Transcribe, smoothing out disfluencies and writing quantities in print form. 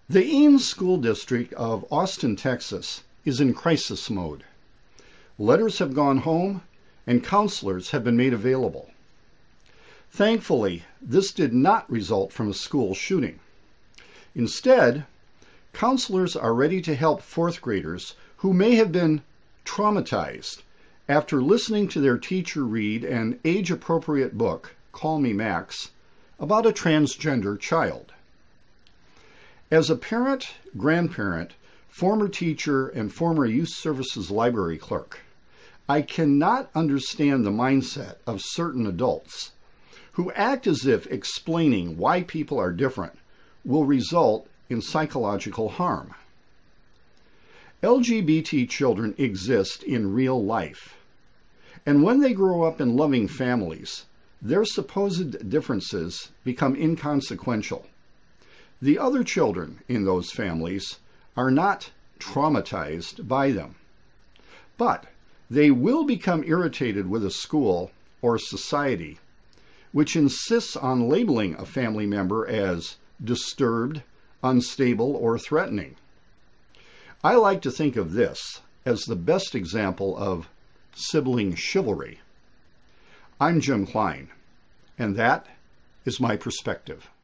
The Eanes School District of Austin, Texas is in crisis mode. Letters have gone home and counselors have been made available. Thankfully, this did not result from a school shooting. Instead, counselors are ready to help fourth graders who may have been traumatized after listening to their teacher read an age-appropriate book, Call Me Max, about a transgender child. As a parent, grandparent, former teacher, and former youth services library clerk, I cannot understand the mindset of certain adults who act as if explaining why people are different will result in psychological harm. LGBT children exist in real life, and when they grow up in loving families, their supposed differences become inconsequential. The other children in those families are not traumatized by them, but they will become irritated with a school or society which insists on labeling a family member as disturbed, unstable, or threatening. I like to think of this as the best example of sibling chivalry. I'm Jim Klein, and that is my perspective.